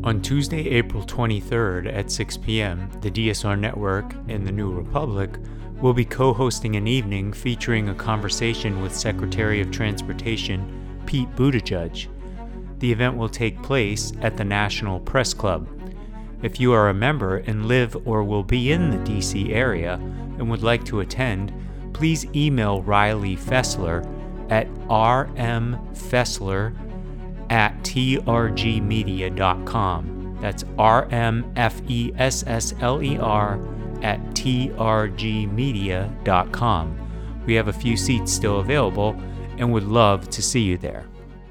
On Tuesday, April 23rd at 6 p.m., the DSR Network and the New Republic will be co-hosting an evening featuring a conversation with Secretary of Transportation Pete Buttigieg. The event will take place at the National Press Club. If you are a member and live or will be in the D.C. area and would like to attend, please email Riley Fessler at rmfessler@trgmedia.com. That's rmfessler@trgmedia.com. We have a few seats still available and would love to see you there.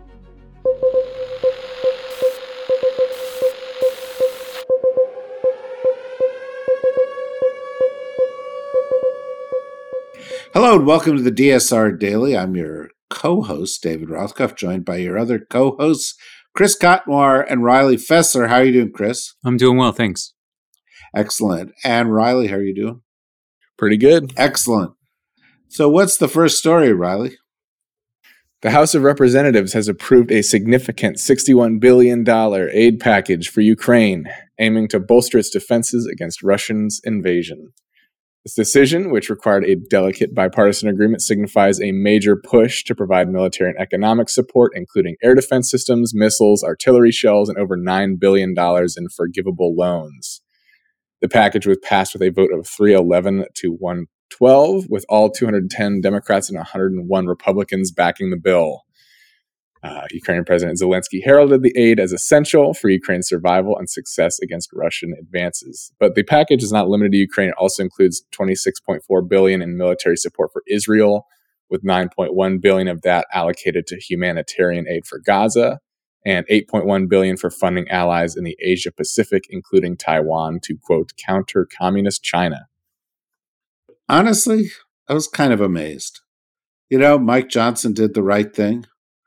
Hello and welcome to the DSR Daily. I'm your co-host, David Rothkopf, joined by your other co-hosts, Chris Cotnoir and Riley Fessler. How are you doing, Chris? I'm doing well, thanks. Excellent. And Riley, how are you doing? Pretty good. Excellent. So what's the first story, Riley? The House of Representatives has approved a significant $61 billion aid package for Ukraine, aiming to bolster its defenses against Russia's invasion. This decision, which required a delicate bipartisan agreement, signifies a major push to provide military and economic support, including air defense systems, missiles, artillery shells, and over $9 billion in forgivable loans. The package was passed with a vote of 311 to 112, with all 210 Democrats and 101 Republicans backing the bill. Ukrainian President Zelensky heralded the aid as essential for Ukraine's survival and success against Russian advances. But the package is not limited to Ukraine. It also includes $26.4 billion in military support for Israel, with $9.1 billion of that allocated to humanitarian aid for Gaza, and $8.1 billion for funding allies in the Asia Pacific, including Taiwan, to, quote, counter communist China. Honestly, I was kind of amazed. Mike Johnson did the right thing.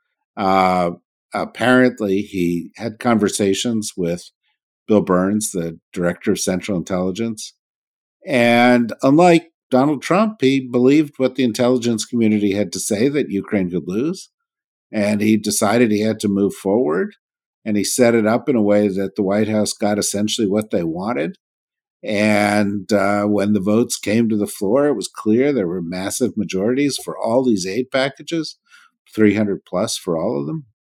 Apparently, he had conversations with Bill Burns, the director of Central Intelligence. And unlike Donald Trump, he believed what the intelligence community had to say, that Ukraine could lose. And he decided he had to move forward. And he set it up in a way that the White House got essentially what they wanted. And when the votes came to the floor, it was clear there were massive majorities for all these aid packages. 300 plus for all of them,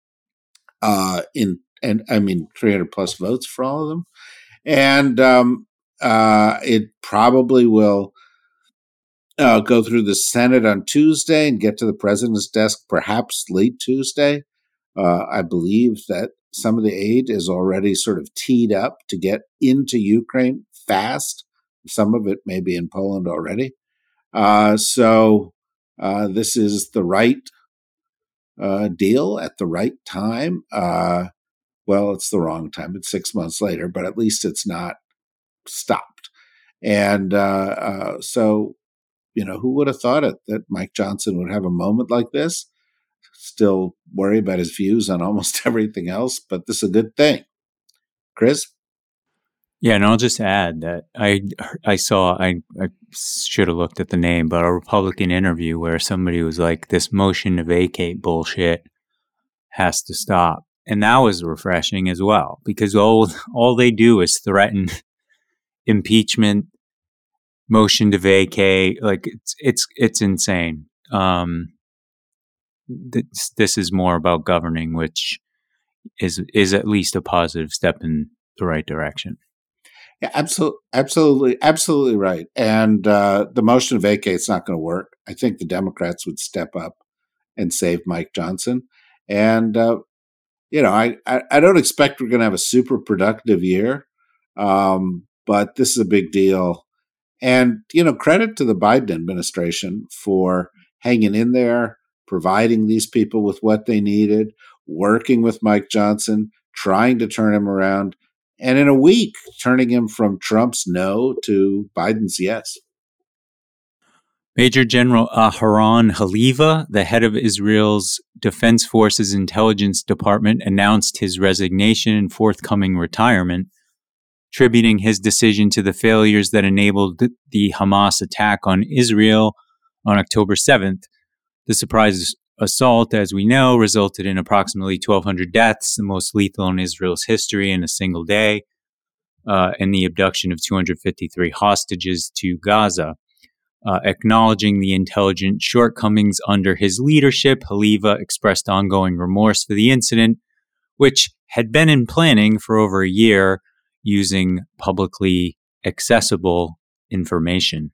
300 plus votes for all of them. And it probably will go through the Senate on Tuesday and get to the president's desk perhaps late Tuesday. I believe that some of the aid is already sort of teed up to get into Ukraine fast. Some of it may be in Poland already. So this is the right deal at the right time. Well, it's the wrong time. It's 6 months later, but at least it's not stopped. And so, who would have thought it that Mike Johnson would have a moment like this? Still worry about his views on almost everything else, but this is a good thing. Chris? Yeah, and I'll just add that I should have looked at the name, but a Republican interview where somebody was like, this motion to vacate bullshit has to stop. And that was refreshing as well, because all they do is threaten impeachment, motion to vacate. Like it's insane. This is more about governing, which is at least a positive step in the right direction. Yeah, absolutely right. And the motion to vacate is not going to work. I think the Democrats would step up and save Mike Johnson. And I don't expect we're going to have a super productive year, but this is a big deal. And credit to the Biden administration for hanging in there, providing these people with what they needed, working with Mike Johnson, trying to turn him around. And in a week, turning him from Trump's no to Biden's yes. Major General Aharon Haliva, the head of Israel's Defense Forces Intelligence Department, announced his resignation and forthcoming retirement, attributing his decision to the failures that enabled the Hamas attack on Israel on October 7th. The surprise assault, as we know, resulted in approximately 1,200 deaths, the most lethal in Israel's history in a single day, and the abduction of 253 hostages to Gaza. Acknowledging the intelligent shortcomings under his leadership, Haliva expressed ongoing remorse for the incident, which had been in planning for over a year using publicly accessible information.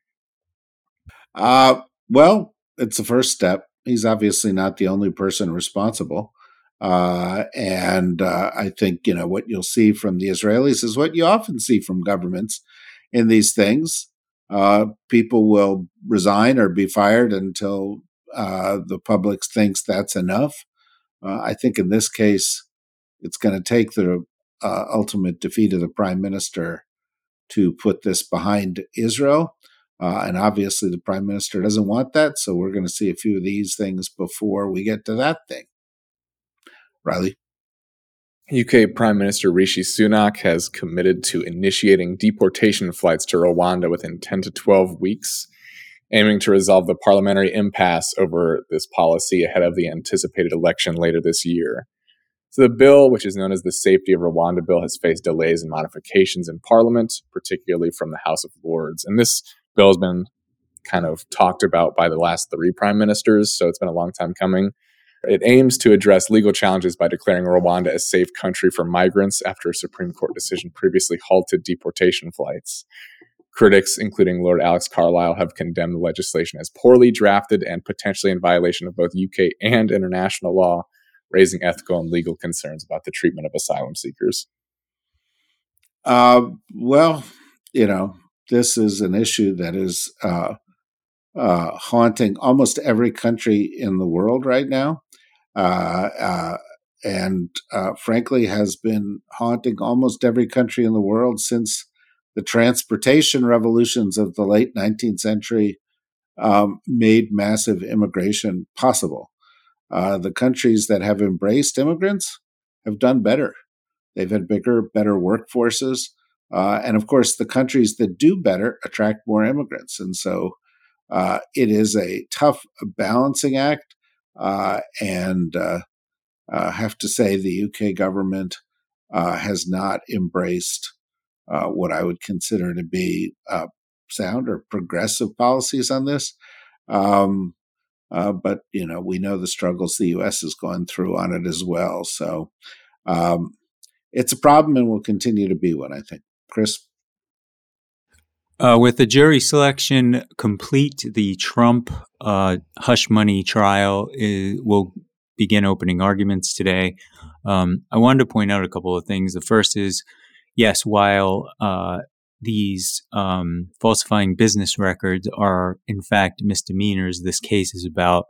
Well, it's the first step. He's obviously not the only person responsible. And I think, what you'll see from the Israelis is what you often see from governments in these things. People will resign or be fired until the public thinks that's enough. I think in this case, it's going to take the ultimate defeat of the prime minister to put this behind Israel. And obviously, the prime minister doesn't want that. So we're going to see a few of these things before we get to that thing. Riley? UK Prime Minister Rishi Sunak has committed to initiating deportation flights to Rwanda within 10 to 12 weeks, aiming to resolve the parliamentary impasse over this policy ahead of the anticipated election later this year. So the bill, which is known as the Safety of Rwanda Bill, has faced delays and modifications in Parliament, particularly from the House of Lords. And this bill has been kind of talked about by the last 3 prime ministers, so it's been a long time coming. It aims to address legal challenges by declaring Rwanda a safe country for migrants after a Supreme Court decision previously halted deportation flights. Critics, including Lord Alex Carlisle, have condemned the legislation as poorly drafted and potentially in violation of both UK and international law, raising ethical and legal concerns about the treatment of asylum seekers. Well, this is an issue that is haunting almost every country in the world right now. And frankly, has been haunting almost every country in the world since the transportation revolutions of the late 19th century made massive immigration possible. The countries that have embraced immigrants have done better. They've had bigger, better workforces. And of course, the countries that do better attract more immigrants. And so it is a tough balancing act. And I have to say the UK government has not embraced what I would consider to be sound or progressive policies on this. But, we know the struggles the U.S. is going through on it as well. So it's a problem and will continue to be one, I think. Chris? With the jury selection complete, the Trump hush money trial will begin opening arguments today. I wanted to point out a couple of things. The first is, yes, while these falsifying business records are in fact misdemeanors, this case is about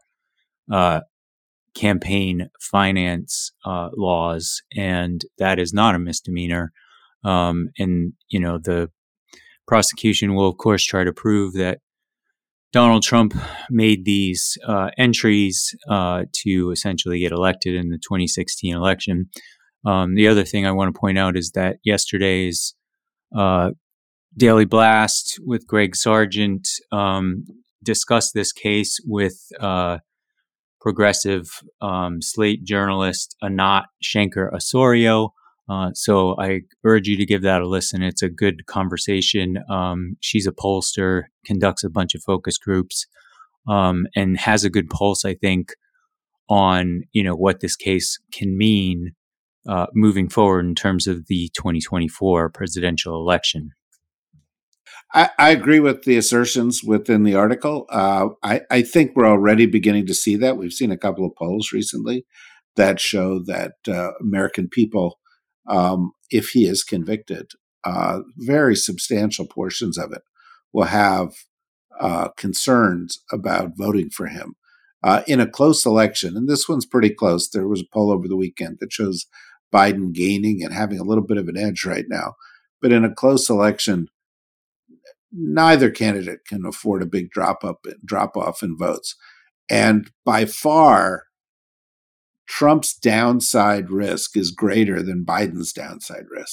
campaign finance laws, and that is not a misdemeanor. And, the prosecution will, of course, try to prove that Donald Trump made these entries to essentially get elected in the 2016 election. The other thing I want to point out is that yesterday's Daily Blast with Greg Sargent discussed this case with progressive Slate journalist Anat Shenker-Osorio. So I urge you to give that a listen. It's a good conversation. She's a pollster, conducts a bunch of focus groups, and has a good pulse, I think, on what this case can mean moving forward in terms of the 2024 presidential election. I agree with the assertions within the article. I think we're already beginning to see that. We've seen a couple of polls recently that show that American people, if he is convicted, very substantial portions of it will have concerns about voting for him in a close election. And this one's pretty close. There was a poll over the weekend that shows Biden gaining and having a little bit of an edge right now. But in a close election, neither candidate can afford a big drop off in votes. And by far, Trump's downside risk is greater than Biden's downside risk.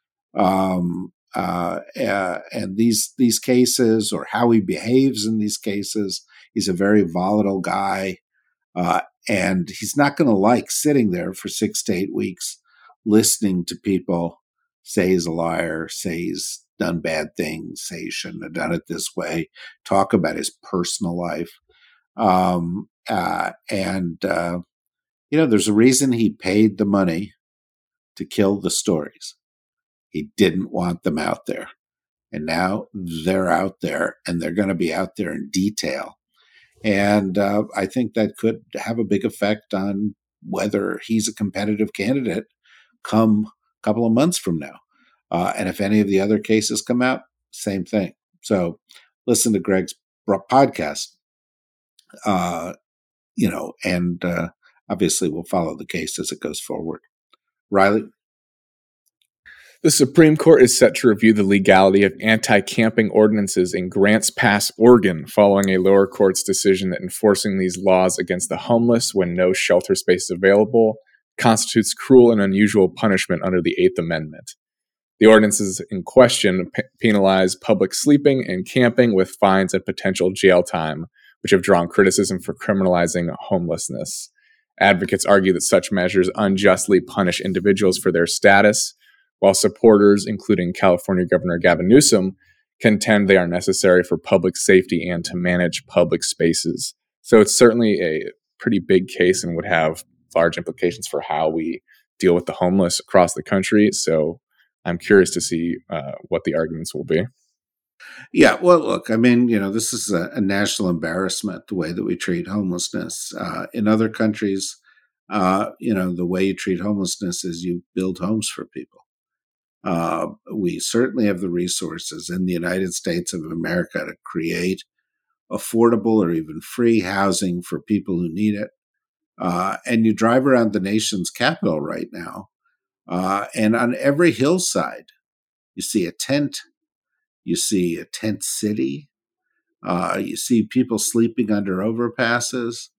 And these cases, or how he behaves in these cases, he's a very volatile guy. And he's not going to like sitting there for 6 to 8 weeks listening to people say he's a liar, say he's done bad things, say he shouldn't have done it this way, talk about his personal life. There's a reason he paid the money to kill the stories. He didn't want them out there. And now they're out there, and they're going to be out there in detail. And I think that could have a big effect on whether he's a competitive candidate come a couple of months from now. And if any of the other cases come out, same thing. So listen to Greg's podcast, and obviously we'll follow the case as it goes forward. Riley? The Supreme Court is set to review the legality of anti-camping ordinances in Grants Pass, Oregon, following a lower court's decision that enforcing these laws against the homeless when no shelter space is available constitutes cruel and unusual punishment under the Eighth Amendment. The ordinances in question penalize public sleeping and camping with fines and potential jail time, which have drawn criticism for criminalizing homelessness. Advocates argue that such measures unjustly punish individuals for their status, while supporters, including California Governor Gavin Newsom, contend they are necessary for public safety and to manage public spaces. So it's certainly a pretty big case and would have large implications for how we deal with the homeless across the country. So I'm curious to see what the arguments will be. Yeah, well, look, I mean, this is a national embarrassment, the way that we treat homelessness. In other countries, the way you treat homelessness is you build homes for people. We certainly have the resources in the United States of America to create affordable or even free housing for people who need it. And you drive around the nation's capital right now, and on every hillside, you see a tent, you see a tent city, you see people sleeping under overpasses.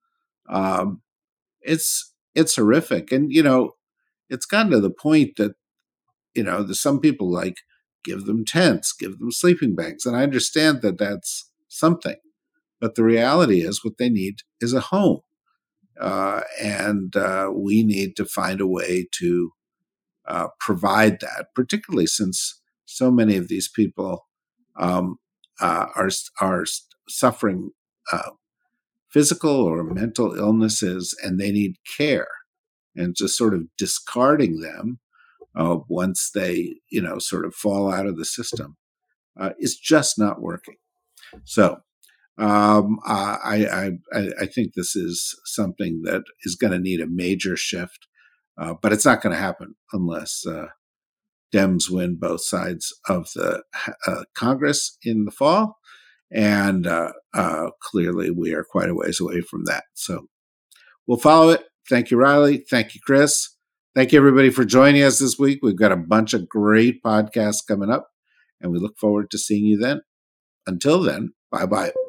It's horrific. And, it's gotten to the point that there's some people like, give them tents, give them sleeping bags. And I understand that that's something. But the reality is what they need is a home. And we need to find a way to provide that, particularly since so many of these people are suffering physical or mental illnesses, and they need care. And just sort of discarding them once they, sort of fall out of the system, is just not working. So I think this is something that is going to need a major shift, but it's not going to happen unless Dems win both sides of the Congress in the fall. And clearly we are quite a ways away from that. So we'll follow it. Thank you, Riley. Thank you, Chris. Thank you, everybody, for joining us this week. We've got a bunch of great podcasts coming up, and we look forward to seeing you then. Until then, bye-bye.